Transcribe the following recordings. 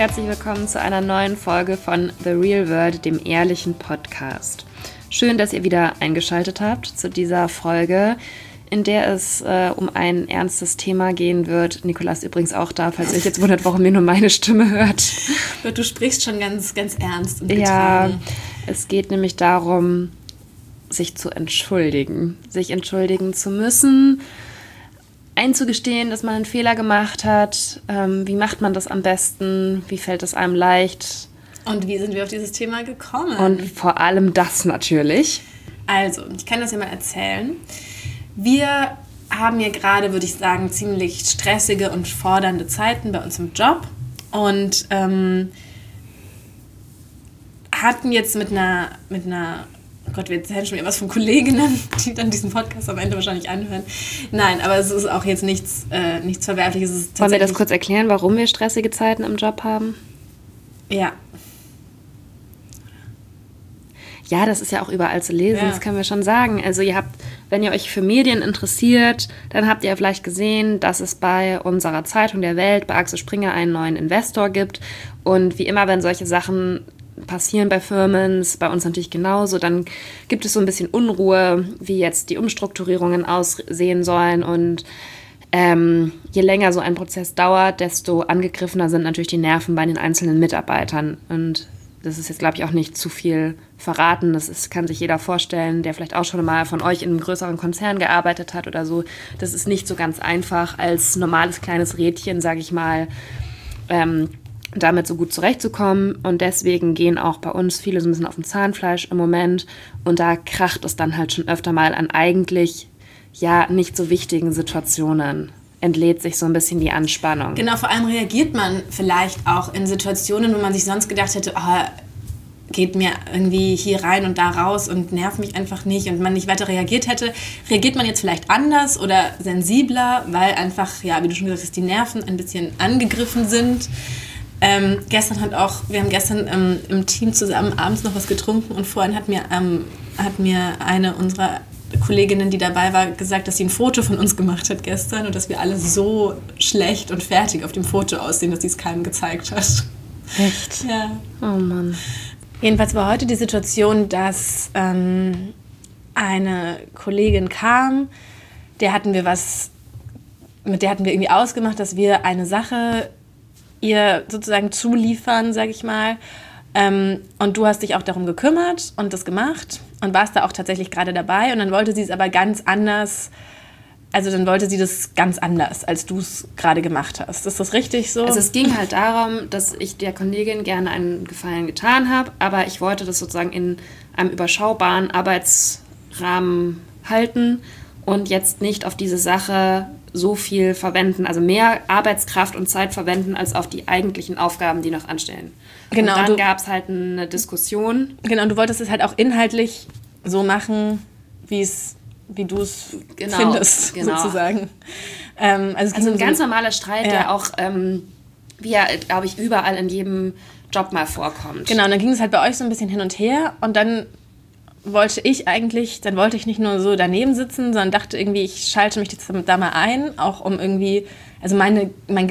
herzlich willkommen zu einer neuen Folge von The Real World, dem ehrlichen Podcast. Schön, dass ihr wieder eingeschaltet habt zu dieser Folge, in der es um ein ernstes Thema gehen wird. Nicola ist übrigens auch da, falls ihr euch jetzt wundert, warum ihr nur meine Stimme hört. Du sprichst schon ganz, ganz ernst und getragen. Ja, es geht nämlich darum, sich zu entschuldigen. Sich entschuldigen zu müssen, einzugestehen, dass man einen Fehler gemacht hat. Wie macht man das am besten? Wie fällt es einem leicht? Und wie sind wir auf dieses Thema gekommen? Und vor allem das natürlich. Also, ich kann das ja mal erzählen. Wir haben hier gerade, würde ich sagen, ziemlich stressige und fordernde Zeiten bei uns im Job. Und hatten jetzt mit einer oh Gott, wir erzählen schon wieder was von Kolleginnen, die dann diesen Podcast am Ende wahrscheinlich anhören. Nein, aber es ist auch jetzt nichts Verwerfliches. Wollen wir das kurz erklären, warum wir stressige Zeiten im Job haben? Ja. Ja, das ist ja auch überall zu lesen, Das können wir schon sagen. Also wenn ihr euch für Medien interessiert, dann habt ihr vielleicht gesehen, dass es bei unserer Zeitung der Welt, bei Axel Springer, einen neuen Investor gibt. Und wie immer, wenn solche Sachen passieren bei Firmen, ist bei uns natürlich genauso, dann gibt es so ein bisschen Unruhe, wie jetzt die Umstrukturierungen aussehen sollen, und je länger so ein Prozess dauert, desto angegriffener sind natürlich die Nerven bei den einzelnen Mitarbeitern, und das ist jetzt, glaube ich, auch nicht zu viel verraten, kann sich jeder vorstellen, der vielleicht auch schon mal von euch in einem größeren Konzern gearbeitet hat oder so. Das ist nicht so ganz einfach, als normales kleines Rädchen, sage ich mal, damit so gut zurechtzukommen, und deswegen gehen auch bei uns viele so ein bisschen auf dem Zahnfleisch im Moment, und da kracht es dann halt schon öfter mal an eigentlich nicht so wichtigen Situationen, entlädt sich so ein bisschen die Anspannung. Genau, vor allem reagiert man vielleicht auch in Situationen, wo man sich sonst gedacht hätte, geht mir irgendwie hier rein und da raus und nervt mich einfach nicht, und man nicht weiter reagiert hätte, reagiert man jetzt vielleicht anders oder sensibler, weil einfach, wie du schon gesagt hast, die Nerven ein bisschen angegriffen sind. Wir haben gestern im Team zusammen abends noch was getrunken, und vorhin hat mir eine unserer Kolleginnen, die dabei war, gesagt, dass sie ein Foto von uns gemacht hat gestern und dass wir alle so schlecht und fertig auf dem Foto aussehen, dass sie es keinem gezeigt hat. Echt? Ja. Oh Mann. Jedenfalls war heute die Situation, dass eine Kollegin kam, mit der hatten wir irgendwie ausgemacht, dass wir eine Sache ihr sozusagen zuliefern, sag ich mal. Und du hast dich auch darum gekümmert und das gemacht und warst da auch tatsächlich gerade dabei, und dann wollte sie es aber ganz anders, also dann wollte sie das ganz anders, als du es gerade gemacht hast. Ist das richtig so? Also es ging halt darum, dass ich der Kollegin gerne einen Gefallen getan habe, aber ich wollte das sozusagen in einem überschaubaren Arbeitsrahmen halten und jetzt nicht auf diese Sache so viel verwenden, also mehr Arbeitskraft und Zeit verwenden, als auf die eigentlichen Aufgaben, die noch anstehen. Genau, und dann gab es halt eine Diskussion. Genau, und du wolltest es halt auch inhaltlich so machen, wie du es findest, sozusagen. Also ein ganz normaler Streit, der auch, wie er, glaube ich, überall in jedem Job mal vorkommt. Genau, und dann ging es halt bei euch so ein bisschen hin und her, und dann wollte ich nicht nur so daneben sitzen, sondern dachte irgendwie, ich schalte mich jetzt da mal ein, auch um irgendwie, also meine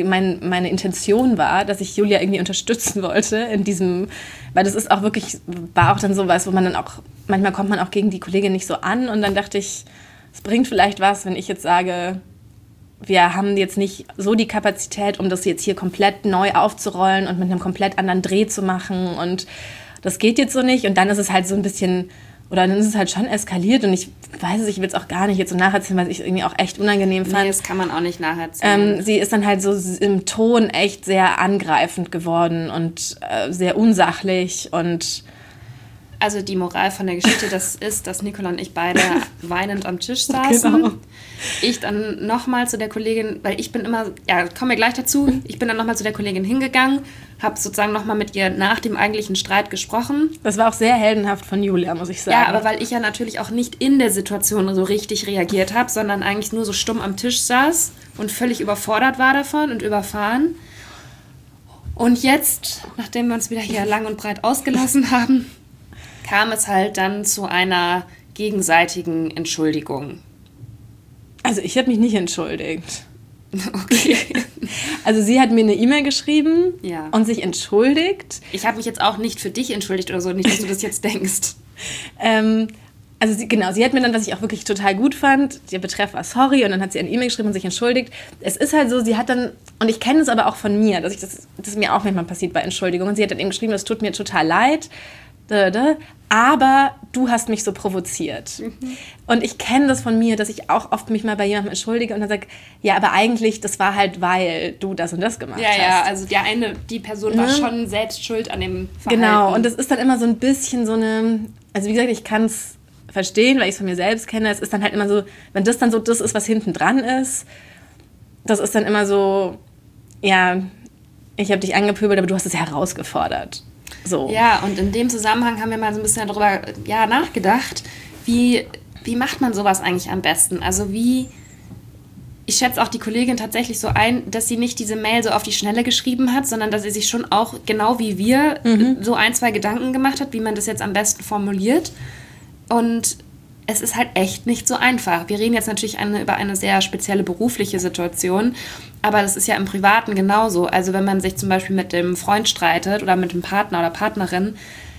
Intention war, dass ich Julia irgendwie unterstützen wollte in diesem, weil das ist auch wirklich, war auch dann sowas, wo man dann auch, manchmal kommt man auch gegen die Kollegin nicht so an, und dann dachte ich, es bringt vielleicht was, wenn ich jetzt sage, wir haben jetzt nicht so die Kapazität, um das jetzt hier komplett neu aufzurollen und mit einem komplett anderen Dreh zu machen, und das geht jetzt so nicht, und dann ist es halt so ein bisschen, oder dann ist es halt schon eskaliert, und ich weiß es, ich will es auch gar nicht jetzt so nacherzählen, weil ich es irgendwie auch echt unangenehm fand. Nee, das kann man auch nicht nacherzählen. Sie ist dann halt so im Ton echt sehr angreifend geworden und sehr unsachlich, und also die Moral von der Geschichte, das ist, dass Nicola und ich beide weinend am Tisch saßen. Genau. Ich dann nochmal zu der Kollegin, weil ich bin immer, kommen wir gleich dazu, ich bin dann nochmal zu der Kollegin hingegangen, habe sozusagen nochmal mit ihr nach dem eigentlichen Streit gesprochen. Das war auch sehr heldenhaft von Julia, muss ich sagen. Ja, aber weil ich ja natürlich auch nicht in der Situation so richtig reagiert habe, sondern eigentlich nur so stumm am Tisch saß und völlig überfordert war davon und überfahren. Und jetzt, nachdem wir uns wieder hier lang und breit ausgelassen haben, kam es halt dann zu einer gegenseitigen Entschuldigung. Also ich habe mich nicht entschuldigt. Okay. Also sie hat mir eine E-Mail geschrieben Ja. und sich entschuldigt. Ich habe mich jetzt auch nicht für dich entschuldigt oder so, nicht, dass du das jetzt denkst. Also sie hat mir dann, was ich auch wirklich total gut fand, der Betreff war sorry und dann hat sie eine E-Mail geschrieben und sich entschuldigt. Es ist halt so, sie hat dann, und ich kenne es aber auch von mir, dass das mir auch manchmal passiert bei Entschuldigungen. Sie hat dann eben geschrieben, es tut mir total leid, aber du hast mich so provoziert. Und ich kenne das von mir, dass ich auch oft mich mal bei jemandem entschuldige und dann sage, ja, aber eigentlich, das war halt, weil du das und das gemacht hast. Ja, also die Person war schon selbst schuld an dem Verhalten. Genau, und das ist dann immer so ein bisschen so eine, also wie gesagt, ich kann es verstehen, weil ich es von mir selbst kenne. Es ist dann halt immer so, wenn das dann so das ist, was hinten dran ist, das ist dann immer so, ja, ich habe dich angepöbelt, aber du hast es herausgefordert. So. Ja, und in dem Zusammenhang haben wir mal so ein bisschen darüber nachgedacht, wie macht man sowas eigentlich am besten? Also ich schätze auch die Kollegin tatsächlich so ein, dass sie nicht diese Mail so auf die Schnelle geschrieben hat, sondern dass sie sich schon auch, genau wie wir, so 1, 2 Gedanken gemacht hat, wie man das jetzt am besten formuliert. Und es ist halt echt nicht so einfach. Wir reden jetzt natürlich über eine sehr spezielle berufliche Situation, aber das ist ja im Privaten genauso. Also wenn man sich zum Beispiel mit dem Freund streitet oder mit dem Partner oder Partnerin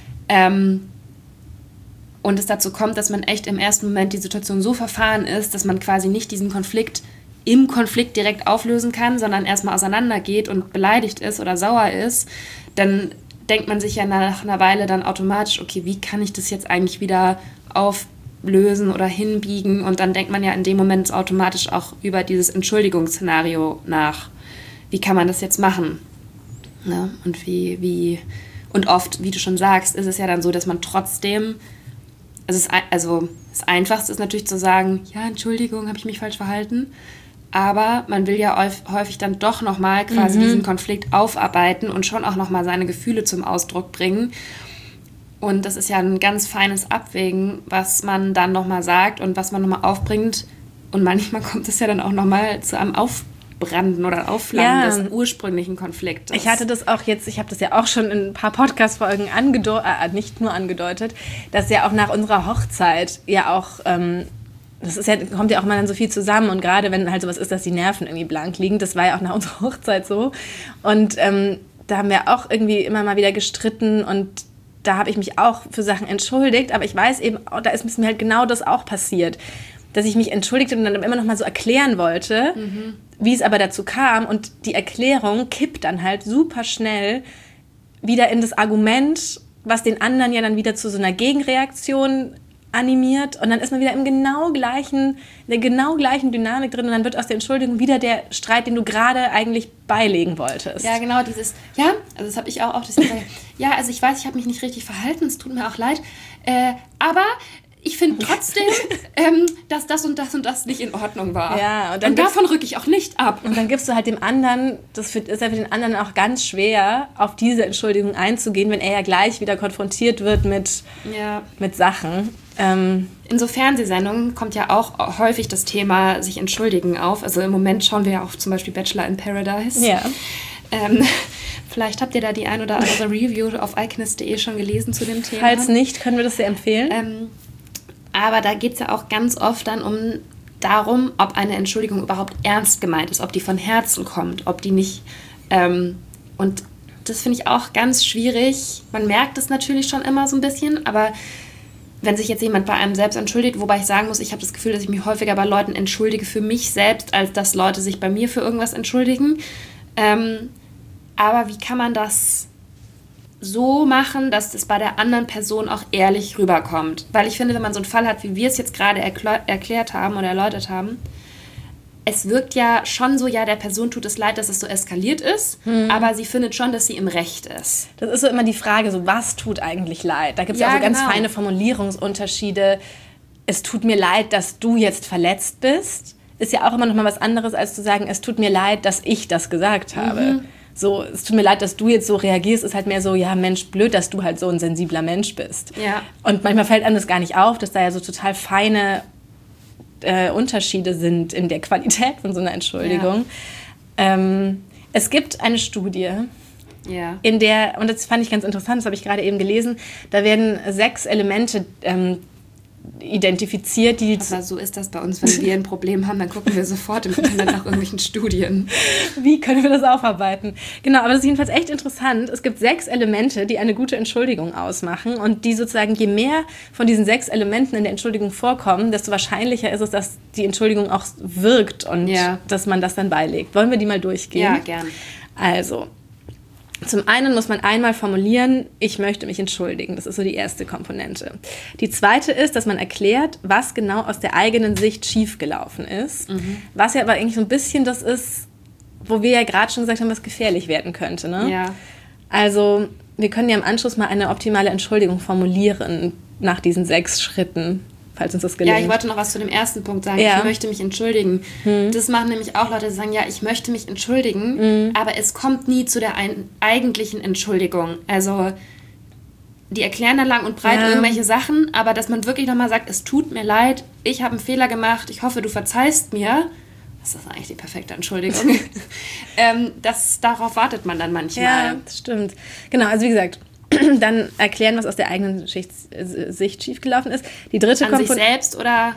und es dazu kommt, dass man echt im ersten Moment die Situation so verfahren ist, dass man quasi nicht diesen Konflikt im Konflikt direkt auflösen kann, sondern erstmal auseinandergeht und beleidigt ist oder sauer ist, dann denkt man sich ja nach einer Weile dann automatisch, okay, wie kann ich das jetzt eigentlich wieder auflösen oder hinbiegen? Und dann denkt man ja in dem Moment automatisch auch über dieses Entschuldigungsszenario nach. Wie kann man das jetzt machen? Ne? Und und oft, wie du schon sagst, ist es ja dann so, dass man trotzdem, also das Einfachste ist natürlich zu sagen, ja, Entschuldigung, habe ich mich falsch verhalten. Aber man will ja häufig dann doch nochmal quasi diesen Konflikt aufarbeiten und schon auch nochmal seine Gefühle zum Ausdruck bringen. Und das ist ja ein ganz feines Abwägen, was man dann nochmal sagt und was man nochmal aufbringt. Und manchmal kommt es ja dann auch nochmal zu einem Aufbranden oder Aufflammen des ursprünglichen Konfliktes. Ich hatte das auch jetzt, ich habe das ja auch schon in ein paar Podcast-Folgen nicht nur angedeutet, dass ja auch nach unserer Hochzeit ja auch... das ist ja, kommt ja auch immer dann so viel zusammen und gerade wenn halt sowas ist, dass die Nerven irgendwie blank liegen, das war ja auch nach unserer Hochzeit so und da haben wir auch irgendwie immer mal wieder gestritten und da habe ich mich auch für Sachen entschuldigt, aber ich weiß eben, da ist mir halt genau das auch passiert, dass ich mich entschuldigte und dann immer noch mal so erklären wollte, wie es aber dazu kam und die Erklärung kippt dann halt super schnell wieder in das Argument, was den anderen ja dann wieder zu so einer Gegenreaktion animiert und dann ist man wieder in der genau gleichen Dynamik drin und dann wird aus der Entschuldigung wieder der Streit, den du gerade eigentlich beilegen wolltest. Ja, genau, also das habe ich auch, ja, also ich weiß, ich habe mich nicht richtig verhalten, es tut mir auch leid, aber ich finde trotzdem, dass das und das und das nicht in Ordnung war. Ja, und davon rücke ich auch nicht ab. Und dann gibst du halt dem anderen, das ist ja für den anderen auch ganz schwer, auf diese Entschuldigung einzugehen, wenn er ja gleich wieder konfrontiert wird mit Sachen. In so Fernsehsendungen kommt ja auch häufig das Thema sich entschuldigen auf. Also im Moment schauen wir ja auch zum Beispiel Bachelor in Paradise. Ja. Vielleicht habt ihr da die ein oder andere Review auf iKnist.de schon gelesen zu dem Thema. Falls nicht, können wir das sehr empfehlen. Aber da geht es ja auch ganz oft dann darum, ob eine Entschuldigung überhaupt ernst gemeint ist, ob die von Herzen kommt, ob die nicht... und das finde ich auch ganz schwierig. Man merkt es natürlich schon immer so ein bisschen, aber wenn sich jetzt jemand bei einem selbst entschuldigt, wobei ich sagen muss, ich habe das Gefühl, dass ich mich häufiger bei Leuten entschuldige für mich selbst, als dass Leute sich bei mir für irgendwas entschuldigen. Aber wie kann man das so machen, dass das bei der anderen Person auch ehrlich rüberkommt? Weil ich finde, wenn man so einen Fall hat, wie wir es jetzt gerade erklärt haben oder erläutert haben, es wirkt ja schon so, ja, der Person tut es leid, dass es so eskaliert ist, aber sie findet schon, dass sie im Recht ist. Das ist so immer die Frage, so was tut eigentlich leid? Da gibt es ja auch so ganz feine Formulierungsunterschiede. Es tut mir leid, dass du jetzt verletzt bist. Ist ja auch immer noch mal was anderes, als zu sagen, es tut mir leid, dass ich das gesagt habe. So, es tut mir leid, dass du jetzt so reagierst, ist halt mehr so, ja, Mensch, blöd, dass du halt so ein sensibler Mensch bist. Ja. Und manchmal fällt einem das gar nicht auf, dass da ja so total feine Unterschiede sind in der Qualität von so einer Entschuldigung. Ja. Es gibt eine Studie, in der, und das fand ich ganz interessant, das habe ich gerade eben gelesen, da werden 6 Elemente identifiziert, die... Aber so ist das bei uns, wenn wir ein Problem haben, dann gucken wir sofort im Internet nach irgendwelchen Studien. Wie können wir das aufarbeiten? Genau, aber das ist jedenfalls echt interessant. Es gibt 6 Elemente, die eine gute Entschuldigung ausmachen und die sozusagen, je mehr von diesen 6 Elementen in der Entschuldigung vorkommen, desto wahrscheinlicher ist es, dass die Entschuldigung auch wirkt und dass man das dann beilegt. Wollen wir die mal durchgehen? Ja, gern. Also, zum einen muss man einmal formulieren, ich möchte mich entschuldigen. Das ist so die erste Komponente. Die zweite ist, dass man erklärt, was genau aus der eigenen Sicht schiefgelaufen ist. Was ja aber eigentlich so ein bisschen das ist, wo wir ja gerade schon gesagt haben, was gefährlich werden könnte. Ne? Ja. Also, wir können ja im Anschluss mal eine optimale Entschuldigung formulieren nach diesen 6 Schritten, falls uns das gelingt. Ja, ich wollte noch was zu dem ersten Punkt sagen. Ja. Ich möchte mich entschuldigen. Das machen nämlich auch Leute, die sagen, ja, ich möchte mich entschuldigen, aber es kommt nie zu der eigentlichen Entschuldigung. Also, die erklären dann lang und breit irgendwelche Sachen, aber dass man wirklich nochmal sagt, es tut mir leid, ich habe einen Fehler gemacht, ich hoffe, du verzeihst mir. Das ist eigentlich die perfekte Entschuldigung. Darauf wartet man dann manchmal. Ja, das stimmt. Genau, also wie gesagt, dann erklären, was aus der eigenen Sicht schiefgelaufen ist. Die dritte An sich selbst oder...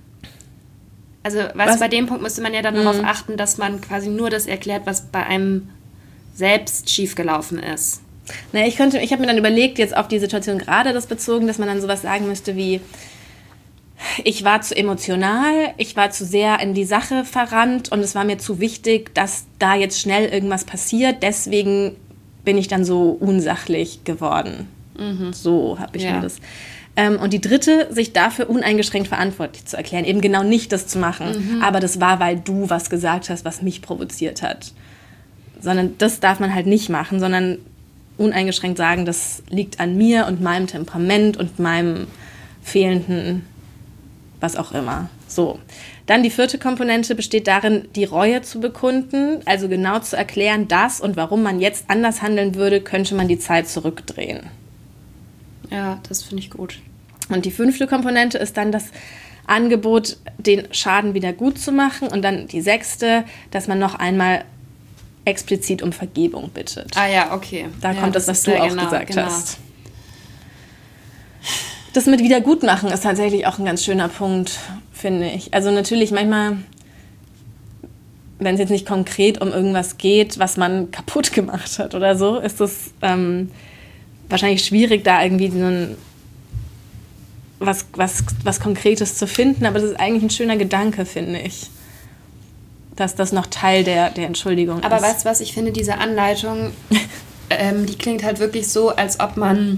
Also, was bei dem Punkt müsste man ja dann darauf achten, dass man quasi nur das erklärt, was bei einem selbst schiefgelaufen ist. Na, ich habe mir dann überlegt, jetzt auf die Situation gerade das bezogen, dass man dann sowas sagen müsste wie, ich war zu emotional, ich war zu sehr in die Sache verrannt und es war mir zu wichtig, dass da jetzt schnell irgendwas passiert, deswegen bin ich dann so unsachlich geworden. So habe ich mir das... Und die dritte, sich dafür uneingeschränkt verantwortlich zu erklären. Eben genau nicht das zu machen. Aber das war, weil du was gesagt hast, was mich provoziert hat. Sondern das darf man halt nicht machen, sondern uneingeschränkt sagen, das liegt an mir und meinem Temperament und meinem fehlenden was auch immer. So. Dann die 4. Komponente besteht darin, die Reue zu bekunden, also genau zu erklären, dass und warum man jetzt anders handeln würde, könnte man die Zeit zurückdrehen. Ja, das finde ich gut. Und die 5. Komponente ist dann das Angebot, den Schaden wieder gut zu machen. Und dann die 6., dass man noch einmal explizit um Vergebung bittet. Ah ja, okay. Da kommt das, was du auch gesagt hast. Das mit Wiedergutmachen ist tatsächlich auch ein ganz schöner Punkt, finde ich. Also natürlich manchmal, wenn es jetzt nicht konkret um irgendwas geht, was man kaputt gemacht hat oder so, ist es wahrscheinlich schwierig, da irgendwie so ein was Konkretes zu finden. Aber das ist eigentlich ein schöner Gedanke, finde ich. Dass das noch Teil der Entschuldigung ist. Aber weißt du was, ich finde diese Anleitung, die klingt halt wirklich so, als ob man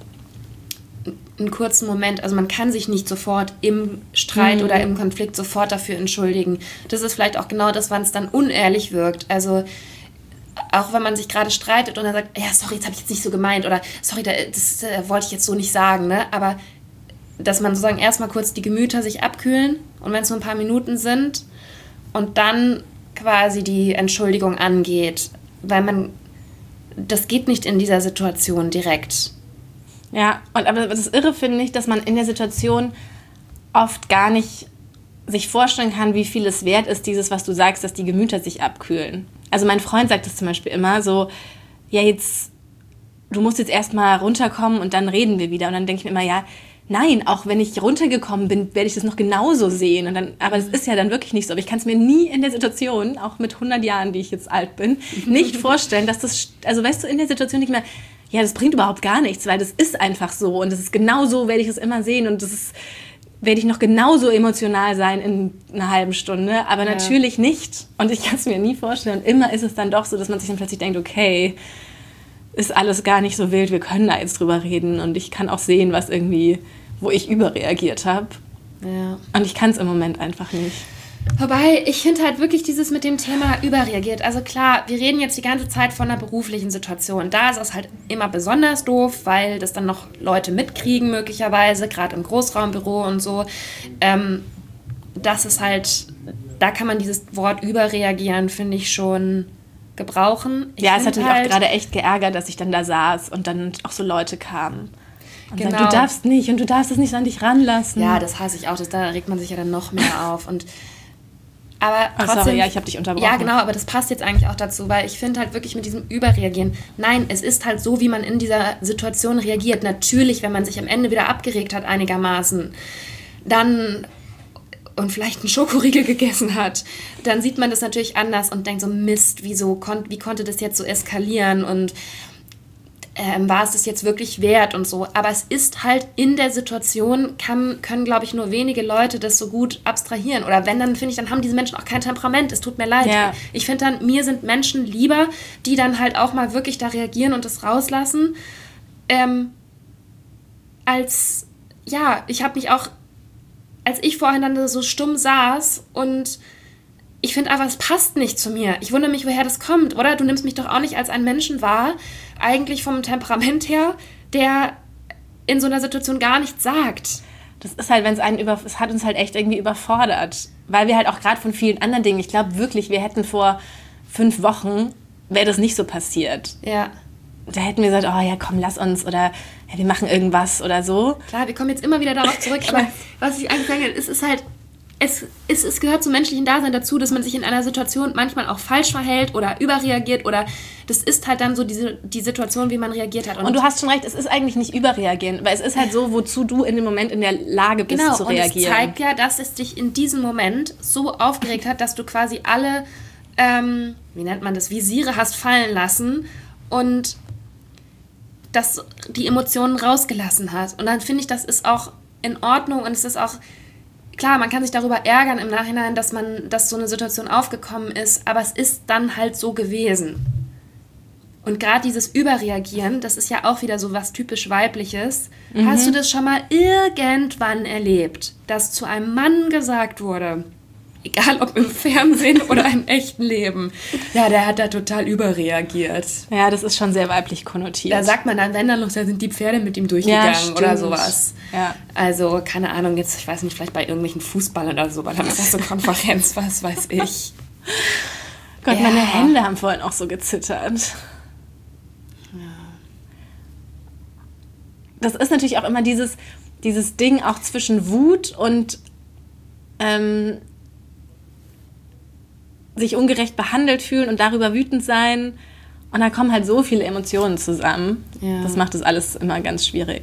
einen kurzen Moment, also man kann sich nicht sofort im Streit oder im Konflikt sofort dafür entschuldigen. Das ist vielleicht auch genau das, wann es dann unehrlich wirkt. Also auch wenn man sich gerade streitet und dann sagt, ja, sorry, das habe ich jetzt nicht so gemeint oder sorry, das wollte ich jetzt so nicht sagen, ne? Aber dass man sozusagen erstmal kurz die Gemüter sich abkühlen und wenn es nur ein paar Minuten sind und dann quasi die Entschuldigung angeht, weil das geht nicht in dieser Situation direkt. Ja, aber das Irre finde ich, dass man in der Situation oft gar nicht sich vorstellen kann, wie viel es wert ist, dieses, was du sagst, dass die Gemüter sich abkühlen. Also mein Freund sagt das zum Beispiel immer so, ja jetzt, du musst jetzt erstmal runterkommen und dann reden wir wieder. Und dann denke ich mir immer, ja, nein, auch wenn ich runtergekommen bin, werde ich das noch genauso sehen. Und dann, aber das ist ja dann wirklich nicht so. Aber ich kann es mir nie in der Situation, auch mit 100 Jahren, die ich jetzt alt bin, nicht vorstellen, dass das, also weißt du, in der Situation nicht mehr, ja, das bringt überhaupt gar nichts, weil das ist einfach so. Und das ist genau so, werde ich es immer sehen. Und werde ich noch genauso emotional sein in einer halben Stunde. Aber natürlich nicht. Und ich kann es mir nie vorstellen. Und immer ist es dann doch so, dass man sich dann plötzlich denkt, okay, ist alles gar nicht so wild, wir können da jetzt drüber reden. Und ich kann auch sehen, wo ich überreagiert habe. Ja. Und ich kann es im Moment einfach nicht. Wobei, ich finde halt wirklich dieses mit dem Thema überreagiert. Also klar, wir reden jetzt die ganze Zeit von einer beruflichen Situation. Da ist es halt immer besonders doof, weil das dann noch Leute mitkriegen möglicherweise, gerade im Großraumbüro und so. Das ist halt, da kann man dieses Wort überreagieren, finde ich, schon gebrauchen. Es hat mich auch gerade echt geärgert, dass ich dann da saß und dann auch so Leute kamen. Und genau. sagen, du darfst nicht und du darfst es nicht an dich ranlassen. Ja, das hasse ich auch. Da regt man sich ja dann noch mehr auf. Aber trotzdem, sorry, ich habe dich unterbrochen. Ja, genau, aber das passt jetzt eigentlich auch dazu, weil ich finde halt wirklich mit diesem Überreagieren, nein, es ist halt so, wie man in dieser Situation reagiert. Natürlich, wenn man sich am Ende wieder abgeregt hat einigermaßen, dann und vielleicht einen Schokoriegel gegessen hat, dann sieht man das natürlich anders und denkt so, Mist, wie konnte das jetzt so eskalieren und war es das jetzt wirklich wert und so. Aber es ist halt in der Situation, können, glaube ich, nur wenige Leute das so gut abstrahieren. Oder wenn, dann finde ich, dann haben diese Menschen auch kein Temperament. Es tut mir leid. Ja. Ich finde dann, mir sind Menschen lieber, die dann halt auch mal wirklich da reagieren und das rauslassen, ich habe mich auch, als ich vorhin dann so stumm saß und ich finde einfach, es passt nicht zu mir. Ich wundere mich, woher das kommt, oder? Du nimmst mich doch auch nicht als einen Menschen wahr, eigentlich vom Temperament her, der in so einer Situation gar nichts sagt. Das ist halt, es hat uns halt echt irgendwie überfordert. Weil wir halt auch gerade von vielen anderen Dingen, ich glaube wirklich, wir hätten vor 5 Wochen, wäre das nicht so passiert. Ja. Da hätten wir gesagt, oh ja, komm, lass uns oder ja, wir machen irgendwas oder so. Klar, wir kommen jetzt immer wieder darauf zurück, aber was ich eigentlich sage, es ist halt, es gehört zum menschlichen Dasein dazu, dass man sich in einer Situation manchmal auch falsch verhält oder überreagiert oder das ist halt dann so die Situation, wie man reagiert hat. Und du hast schon recht, es ist eigentlich nicht überreagieren, weil es ist halt so, wozu du in dem Moment in der Lage bist zu reagieren. Genau, und es zeigt ja, dass es dich in diesem Moment so aufgeregt hat, dass du quasi alle, wie nennt man das, Visiere hast fallen lassen und dass die Emotionen rausgelassen hat. Und dann finde ich, das ist auch in Ordnung und es ist auch klar, man kann sich darüber ärgern im Nachhinein, dass so eine Situation aufgekommen ist, aber es ist dann halt so gewesen. Und gerade dieses Überreagieren, das ist ja auch wieder so was typisch Weibliches. Mhm. Hast du das schon mal irgendwann erlebt, dass zu einem Mann gesagt wurde, egal ob im Fernsehen oder im echten Leben, ja, der hat da total überreagiert. Ja, das ist schon sehr weiblich konnotiert. Da sagt man dann, wenn dann noch, da sind die Pferde mit ihm durchgegangen oder sowas. Ja. Also, keine Ahnung, jetzt, ich weiß nicht, vielleicht bei irgendwelchen Fußballern oder so, bei der Pressekonferenz, was weiß ich. Gott, meine Hände haben vorhin auch so gezittert. Ja. Das ist natürlich auch immer dieses Ding auch zwischen Wut und sich ungerecht behandelt fühlen und darüber wütend sein. Und da kommen halt so viele Emotionen zusammen. Ja. Das macht das alles immer ganz schwierig.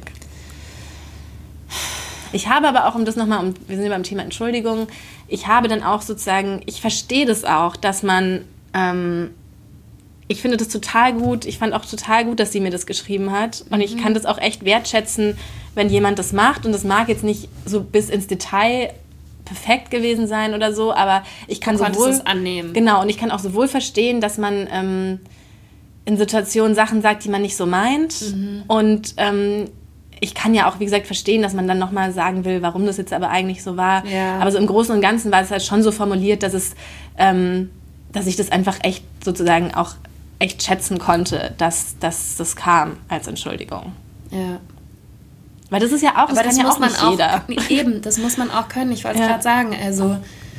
Ich habe aber auch, wir sind ja beim Thema Entschuldigung, ich habe dann auch sozusagen, ich verstehe das auch, dass man, ich finde das total gut, ich fand auch total gut, dass sie mir das geschrieben hat. Und ich kann das auch echt wertschätzen, wenn jemand das macht. Und das mag jetzt nicht so bis ins Detail perfekt gewesen sein oder so, aber ich kann es annehmen. Genau, und ich kann auch sowohl verstehen, dass man in Situationen Sachen sagt, die man nicht so meint. Und ich kann ja auch, wie gesagt, verstehen, dass man dann nochmal sagen will, warum das jetzt aber eigentlich so war. Ja. Aber so im Großen und Ganzen war es halt schon so formuliert, dass ich das einfach echt sozusagen auch echt schätzen konnte, dass das kam als Entschuldigung. Ja. Weil das ist ja auch, das kann ja auch nicht jeder. Eben, das muss man auch können. Ich wollte es gerade sagen. Also,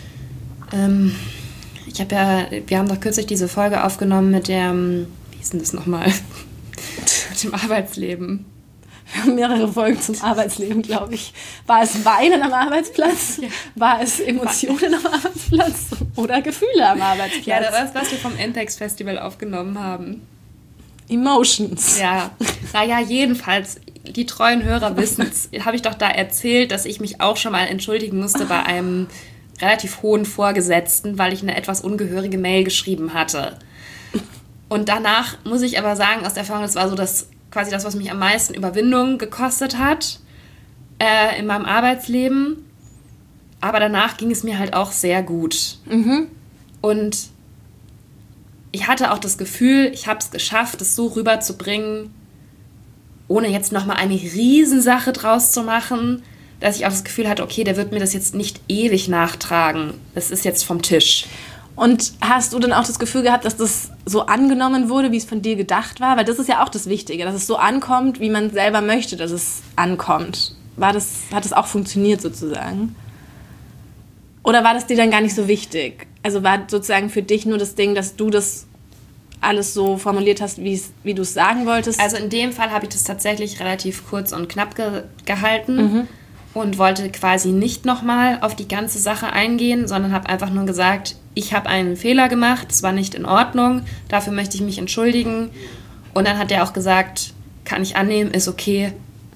wir haben doch kürzlich diese Folge aufgenommen mit dem, wie hieß denn das nochmal? Mit dem Arbeitsleben. Wir haben mehrere Folgen zum Arbeitsleben, glaube ich. War es Weinen am Arbeitsplatz? Ja. War es Emotionen am Arbeitsplatz? Oder Gefühle am Arbeitsplatz? Ja, das ist, was wir vom Entex Festival aufgenommen haben. Emotions. Ja, naja, jedenfalls, die treuen Hörer wissen es, habe ich doch da erzählt, dass ich mich auch schon mal entschuldigen musste bei einem relativ hohen Vorgesetzten, weil ich eine etwas ungehörige Mail geschrieben hatte. Und danach muss ich aber sagen, aus der Erfahrung, das war so quasi das, was mich am meisten Überwindung gekostet hat in meinem Arbeitsleben. Aber danach ging es mir halt auch sehr gut. Und ich hatte auch das Gefühl, ich habe es geschafft, es so rüberzubringen, ohne jetzt nochmal eine Riesensache draus zu machen, dass ich auch das Gefühl hatte, okay, der wird mir das jetzt nicht ewig nachtragen. Das ist jetzt vom Tisch. Und hast du dann auch das Gefühl gehabt, dass das so angenommen wurde, wie es von dir gedacht war? Weil das ist ja auch das Wichtige, dass es so ankommt, wie man selber möchte, dass es ankommt. Hat das auch funktioniert sozusagen? Oder war das dir dann gar nicht so wichtig? Also war sozusagen für dich nur das Ding, dass du das alles so formuliert hast, wie du es sagen wolltest? Also in dem Fall habe ich das tatsächlich relativ kurz und knapp gehalten und wollte quasi nicht nochmal auf die ganze Sache eingehen, sondern habe einfach nur gesagt, ich habe einen Fehler gemacht, es war nicht in Ordnung, dafür möchte ich mich entschuldigen. Und dann hat er auch gesagt, kann ich annehmen, ist okay,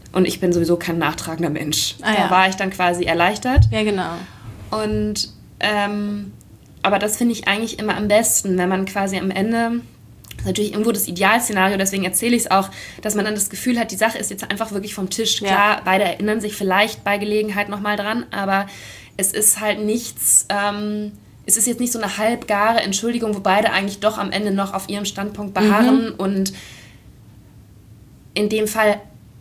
Und ich bin sowieso kein nachtragender Mensch. Ah, da ja. war ich dann quasi erleichtert. Ja, genau. Und aber das finde ich eigentlich immer am besten, wenn man quasi am Ende, das ist natürlich irgendwo das Idealszenario, deswegen erzähle ich es auch, dass man dann das Gefühl hat, die Sache ist jetzt einfach wirklich vom Tisch. Klar, beide erinnern sich vielleicht bei Gelegenheit nochmal dran, aber es ist halt nichts, es ist jetzt nicht so eine halbgare Entschuldigung, wo beide eigentlich doch am Ende noch auf ihrem Standpunkt beharren und in dem Fall,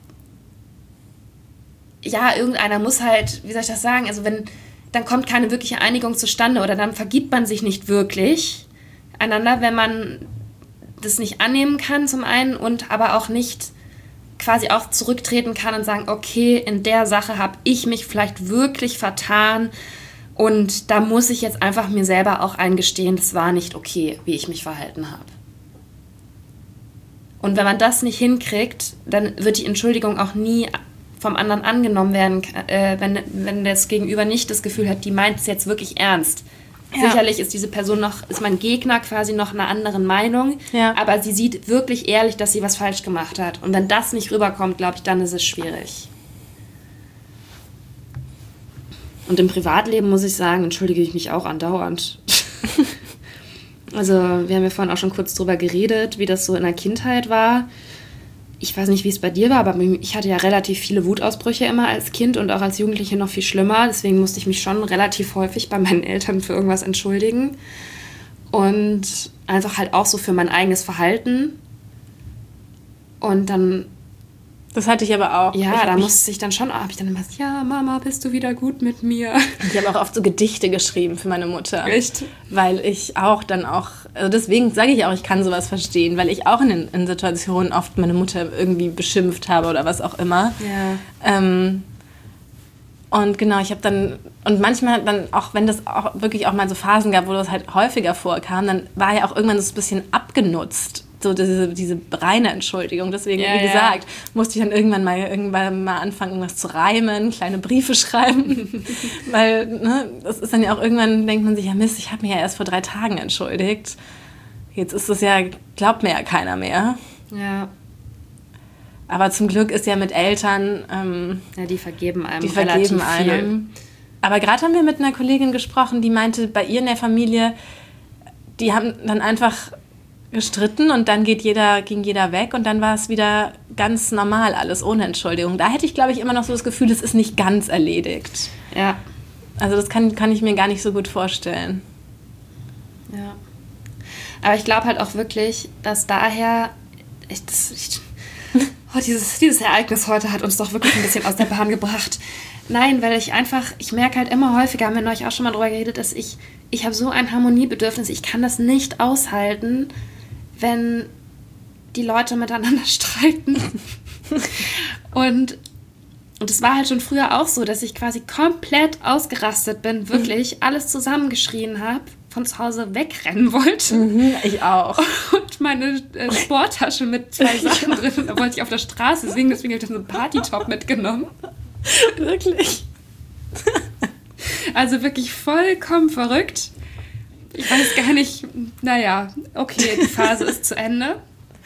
ja, irgendeiner muss halt, wie soll ich das sagen, also dann kommt keine wirkliche Einigung zustande oder dann vergibt man sich nicht wirklich einander, wenn man das nicht annehmen kann zum einen und aber auch nicht quasi auch zurücktreten kann und sagen, okay, in der Sache habe ich mich vielleicht wirklich vertan und da muss ich jetzt einfach mir selber auch eingestehen, das war nicht okay, wie ich mich verhalten habe. Und wenn man das nicht hinkriegt, dann wird die Entschuldigung auch nie vom anderen angenommen werden, wenn das Gegenüber nicht das Gefühl hat, die meint es jetzt wirklich ernst. Ja. Sicherlich ist diese Person ist mein Gegner quasi noch einer anderen Meinung, aber sie sieht wirklich ehrlich, dass sie was falsch gemacht hat. Und wenn das nicht rüberkommt, glaube ich, dann ist es schwierig. Und im Privatleben, muss ich sagen, entschuldige ich mich auch andauernd. Also wir haben ja vorhin auch schon kurz drüber geredet, wie das so in der Kindheit war. Ich weiß nicht, wie es bei dir war, aber ich hatte ja relativ viele Wutausbrüche immer als Kind und auch als Jugendliche noch viel schlimmer. Deswegen musste ich mich schon relativ häufig bei meinen Eltern für irgendwas entschuldigen. Und einfach halt auch so für mein eigenes Verhalten. Und dann... Das hatte ich aber auch. Ja, da musste ich dann schon, habe ich dann immer gesagt, ja, Mama, bist du wieder gut mit mir? Ich habe auch oft so Gedichte geschrieben für meine Mutter. Echt? Weil ich auch dann auch, also deswegen sage ich auch, ich kann sowas verstehen, weil ich auch in Situationen oft meine Mutter irgendwie beschimpft habe oder was auch immer. Ja. Und genau, ich habe dann, und manchmal dann auch, wenn das auch wirklich auch mal so Phasen gab, wo das halt häufiger vorkam, dann war ja auch irgendwann so ein bisschen abgenutzt. So diese reine Entschuldigung. Deswegen, wie gesagt, musste ich dann irgendwann mal anfangen, irgendwas zu reimen, kleine Briefe schreiben. Weil, ne, das ist dann ja auch irgendwann, denkt man sich, ja Mist, ich habe mich ja erst vor 3 Tagen entschuldigt. Jetzt ist es ja, glaubt mir ja keiner mehr. Ja. Aber zum Glück ist ja mit Eltern... die vergeben einem relativ viel. Einem. Aber gerade haben wir mit einer Kollegin gesprochen, die meinte, bei ihr in der Familie, die haben dann einfach gestritten und dann ging jeder weg und dann war es wieder ganz normal alles, ohne Entschuldigung. Da hätte ich, glaube ich, immer noch so das Gefühl, es ist nicht ganz erledigt. Ja. Also das kann ich mir gar nicht so gut vorstellen. Ja. Aber ich glaube halt auch wirklich, dass daher... dieses Ereignis heute hat uns doch wirklich ein bisschen aus der Bahn gebracht. Nein, weil ich merke halt immer häufiger, haben wir neulich auch schon mal drüber geredet, dass ich habe so ein Harmoniebedürfnis, ich kann das nicht aushalten, wenn die Leute miteinander streiten. Und es war halt schon früher auch so, dass ich quasi komplett ausgerastet bin, wirklich alles zusammengeschrien habe, von zu Hause wegrennen wollte. Ich auch. Und meine Sporttasche mit 2 Sachen drin, da wollte ich auf der Straße singen, deswegen habe ich so einen Partytop mitgenommen. Wirklich? Also wirklich vollkommen verrückt. Ich weiß gar nicht, naja, okay, die Phase ist zu Ende.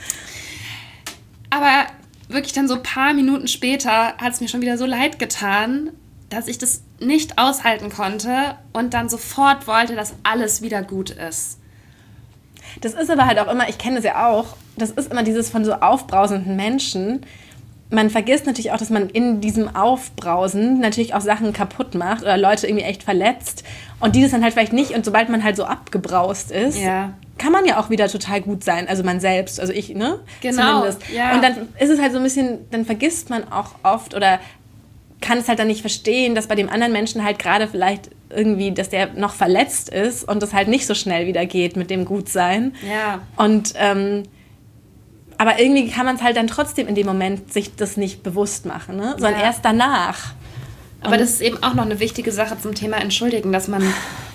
Aber wirklich dann so ein paar Minuten später hat es mir schon wieder so leid getan, dass ich das nicht aushalten konnte und dann sofort wollte, dass alles wieder gut ist. Das ist aber halt auch immer, ich kenne das ja auch, das ist immer dieses von so aufbrausenden Menschen. Man vergisst natürlich auch, dass man in diesem Aufbrausen natürlich auch Sachen kaputt macht oder Leute irgendwie echt verletzt und die das dann halt vielleicht nicht. Und sobald man halt so abgebraust ist, kann man ja auch wieder total gut sein. Also man selbst, also ich, ne? Genau, zumindest. Ja. Und dann ist es halt so ein bisschen, dann vergisst man auch oft oder kann es halt dann nicht verstehen, dass bei dem anderen Menschen halt gerade vielleicht irgendwie, dass der noch verletzt ist und das halt nicht so schnell wieder geht mit dem Gutsein. Ja. Und aber irgendwie kann man es halt dann trotzdem in dem Moment sich das nicht bewusst machen, ne? Sondern erst danach. Aber das ist eben auch noch eine wichtige Sache zum Thema Entschuldigen, dass man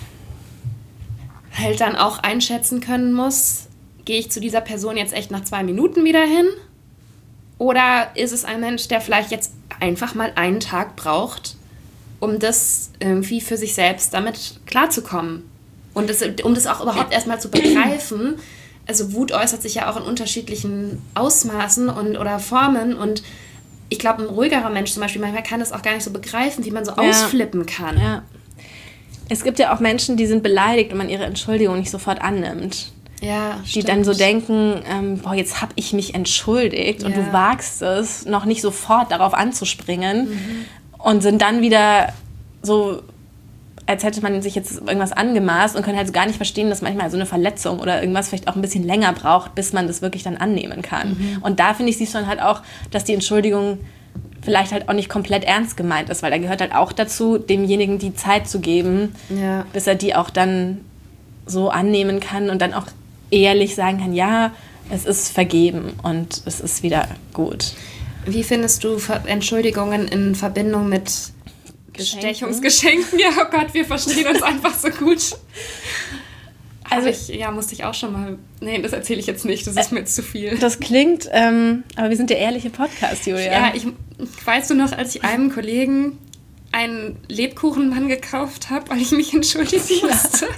halt dann auch einschätzen können muss, gehe ich zu dieser Person jetzt echt nach 2 Minuten wieder hin? Oder ist es ein Mensch, der vielleicht jetzt einfach mal einen Tag braucht, um das irgendwie für sich selbst damit klarzukommen? Und um das auch überhaupt erstmal zu begreifen. Also Wut äußert sich ja auch in unterschiedlichen Ausmaßen oder Formen und ich glaube, ein ruhigerer Mensch zum Beispiel, manchmal kann das auch gar nicht so begreifen, wie man so ausflippen kann. Ja. Es gibt ja auch Menschen, die sind beleidigt und man ihre Entschuldigung nicht sofort annimmt. Ja, die dann so denken, jetzt habe ich mich entschuldigt und du wagst es, noch nicht sofort darauf anzuspringen und sind dann wieder so, als hätte man sich jetzt irgendwas angemaßt und können halt gar nicht verstehen, dass manchmal so eine Verletzung oder irgendwas vielleicht auch ein bisschen länger braucht, bis man das wirklich dann annehmen kann. Und da, finde ich, siehst du dann halt auch, dass die Entschuldigung vielleicht halt auch nicht komplett ernst gemeint ist, weil da gehört halt auch dazu, demjenigen die Zeit zu geben, bis er die auch dann so annehmen kann und dann auch ehrlich sagen kann, ja, es ist vergeben und es ist wieder gut. Wie findest du Entschuldigungen in Verbindung mit Bestechungsgeschenken? Ja, oh Gott, wir verstehen uns einfach so gut. Also musste ich auch schon mal... Nee, das erzähle ich jetzt nicht, das ist mir jetzt zu viel. Das klingt... aber wir sind der ehrliche Podcast, Julia. Ja, weißt du noch, als ich einem Kollegen einen Lebkuchenmann gekauft habe, weil ich mich entschuldigen musste?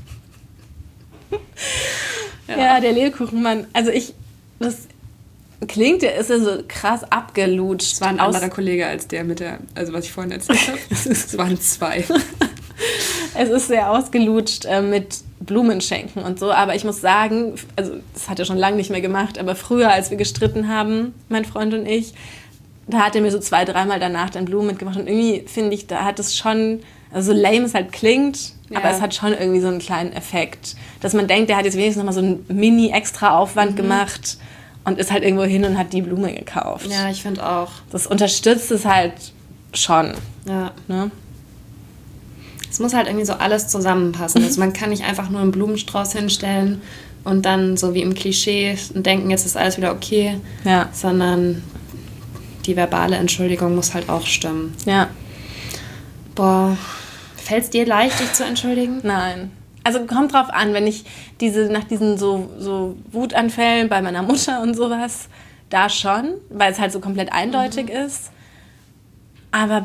Ja, der Lebkuchenmann. Also das klingt, der ist ja so krass abgelutscht. Es war ein anderer Kollege als der was ich vorhin erzählt habe. Es waren 2. Es ist sehr ausgelutscht mit Blumenschenken und so, aber ich muss sagen, also das hat er schon lange nicht mehr gemacht, aber früher, als wir gestritten haben, mein Freund und ich, da hat er mir so 2-3 Mal danach dann Blumen mitgemacht und irgendwie finde ich, da hat es schon, also so lame es halt klingt, aber es hat schon irgendwie so einen kleinen Effekt, dass man denkt, der hat jetzt wenigstens nochmal so einen Mini-Extra-Aufwand gemacht und ist halt irgendwo hin und hat die Blume gekauft. Ja, ich finde auch. Das unterstützt es halt schon. Ja. Ne? Es muss halt irgendwie so alles zusammenpassen. Also man kann nicht einfach nur einen Blumenstrauß hinstellen und dann so wie im Klischee denken, jetzt ist alles wieder okay, sondern die verbale Entschuldigung muss halt auch stimmen. Ja. Boah, fällt es dir leicht, dich zu entschuldigen? Nein. Also kommt drauf an, wenn ich nach diesen so Wutanfällen bei meiner Mutter und sowas, da schon, weil es halt so komplett eindeutig ist. Aber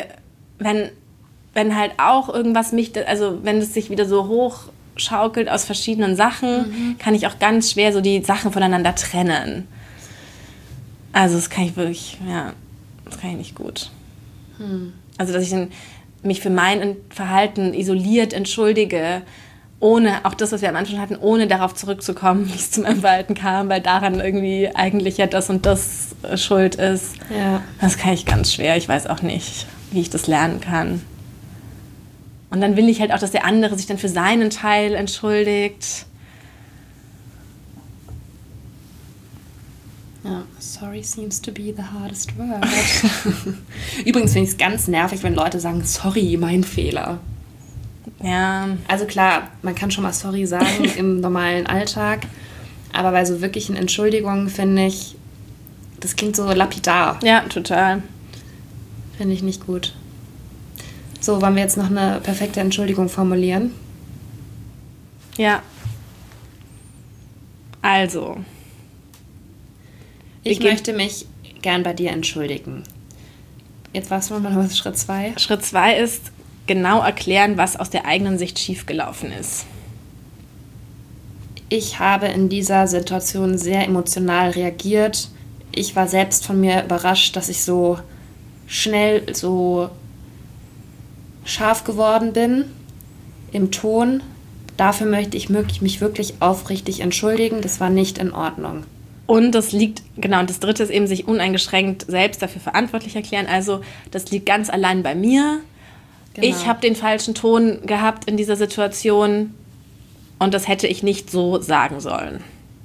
wenn halt auch irgendwas wenn es sich wieder so hochschaukelt aus verschiedenen Sachen, kann ich auch ganz schwer so die Sachen voneinander trennen. Also das kann ich wirklich, das kann ich nicht gut. Also dass ich mich für mein Verhalten isoliert entschuldige, ohne, auch das, was wir am Anfang hatten, ohne darauf zurückzukommen, wie es zu meinem Verhalten kam, weil daran irgendwie eigentlich ja das und das schuld ist. Ja. Das kann ich ganz schwer. Ich weiß auch nicht, wie ich das lernen kann. Und dann will ich halt auch, dass der andere sich dann für seinen Teil entschuldigt. Ja, sorry seems to be the hardest word. Übrigens finde ich es ganz nervig, wenn Leute sagen, sorry, mein Fehler. Ja. Also klar, man kann schon mal sorry sagen im normalen Alltag, aber bei so wirklichen Entschuldigungen finde ich, das klingt so lapidar. Ja, total. Finde ich nicht gut. So, wollen wir jetzt noch eine perfekte Entschuldigung formulieren? Ja. Also. Ich möchte mich gern bei dir entschuldigen. Jetzt warst du noch mal Schritt 2. Schritt 2 ist genau erklären, was aus der eigenen Sicht schiefgelaufen ist. Ich habe in dieser Situation sehr emotional reagiert. Ich war selbst von mir überrascht, dass ich so schnell so scharf geworden bin im Ton. Dafür möchte ich mich wirklich aufrichtig entschuldigen. Das war nicht in Ordnung. Und das liegt, und das Dritte ist eben, sich uneingeschränkt selbst dafür verantwortlich erklären. Also das liegt ganz allein bei mir. Genau. Ich habe den falschen Ton gehabt in dieser Situation und das hätte ich nicht so sagen sollen.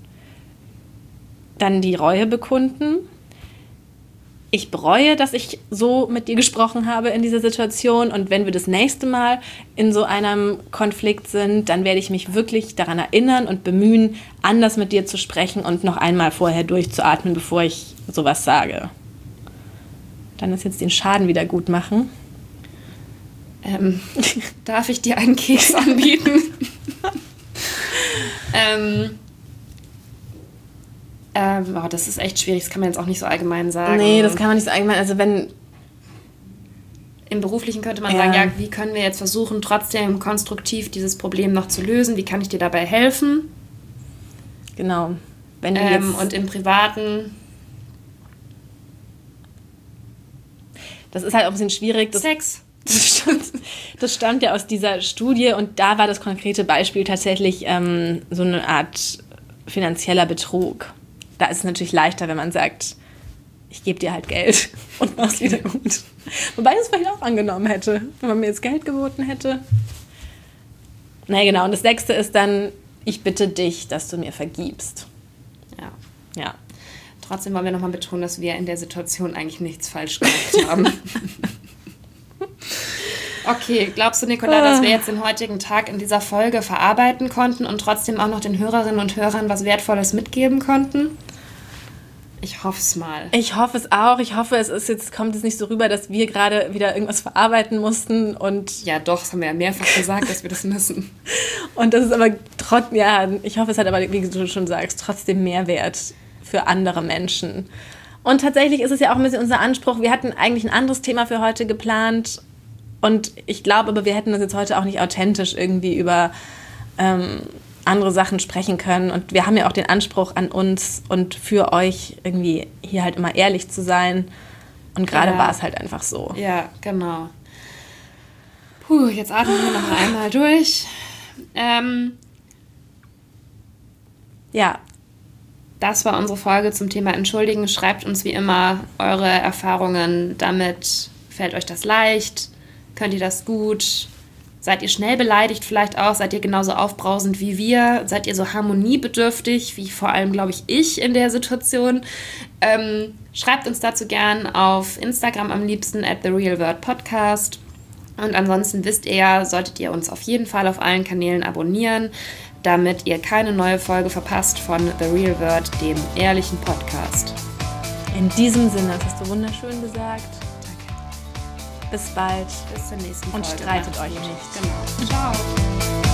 Dann die Reue bekunden. Ich bereue, dass ich so mit dir gesprochen habe in dieser Situation und wenn wir das nächste Mal in so einem Konflikt sind, dann werde ich mich wirklich daran erinnern und bemühen, anders mit dir zu sprechen und noch einmal vorher durchzuatmen, bevor ich sowas sage. Dann ist jetzt den Schaden wieder gut machen. Darf ich dir einen Keks anbieten? Das ist echt schwierig, das kann man jetzt auch nicht so allgemein sagen. Nee, das kann man nicht so allgemein, also wenn... Im Beruflichen könnte man sagen, ja, wie können wir jetzt versuchen, trotzdem konstruktiv dieses Problem noch zu lösen? Wie kann ich dir dabei helfen? Genau. Wenn du jetzt und im Privaten... das ist halt auch ein bisschen schwierig. Sex. Das stammt ja aus dieser Studie und da war das konkrete Beispiel tatsächlich so eine Art finanzieller Betrug. Da ist es natürlich leichter, wenn man sagt, ich gebe dir halt Geld und mach's wieder gut. Wobei ich es vielleicht auch angenommen hätte, wenn man mir jetzt Geld geboten hätte. Naja, genau. Und das 6. ist dann, ich bitte dich, dass du mir vergibst. Ja. Trotzdem wollen wir nochmal betonen, dass wir in der Situation eigentlich nichts falsch gemacht haben. Okay, glaubst du, Nicola, dass wir jetzt den heutigen Tag in dieser Folge verarbeiten konnten und trotzdem auch noch den Hörerinnen und Hörern was Wertvolles mitgeben konnten? Ich hoffe es mal. Ich hoffe es auch. Ich hoffe, kommt jetzt nicht so rüber, dass wir gerade wieder irgendwas verarbeiten mussten. Und ja, doch, das haben wir ja mehrfach gesagt, dass wir das müssen. Und das ist aber ich hoffe, es hat aber, wie du schon sagst, trotzdem Mehrwert für andere Menschen. Und tatsächlich ist es ja auch ein bisschen unser Anspruch. Wir hatten eigentlich ein anderes Thema für heute geplant. Und ich glaube, aber wir hätten uns jetzt heute auch nicht authentisch irgendwie über andere Sachen sprechen können. Und wir haben ja auch den Anspruch an uns und für euch irgendwie hier halt immer ehrlich zu sein. Und gerade war es halt einfach so. Ja, genau. Puh, jetzt atmen wir noch einmal durch. Ja. Das war unsere Folge zum Thema Entschuldigen. Schreibt uns wie immer eure Erfahrungen damit. Fällt euch das leicht? Könnt ihr das gut? Seid ihr schnell beleidigt vielleicht auch? Seid ihr genauso aufbrausend wie wir? Seid ihr so harmoniebedürftig, wie vor allem, glaube ich in der Situation? Schreibt uns dazu gern auf Instagram am liebsten @TheRealWordPodcast. Und ansonsten wisst ihr ja, solltet ihr uns auf jeden Fall auf allen Kanälen abonnieren, damit ihr keine neue Folge verpasst von The Real Word, dem ehrlichen Podcast. In diesem Sinne, das hast du wunderschön gesagt. Danke. Bis bald. Bis zur nächsten Folge. Und streitet euch nicht. Genau. Ciao.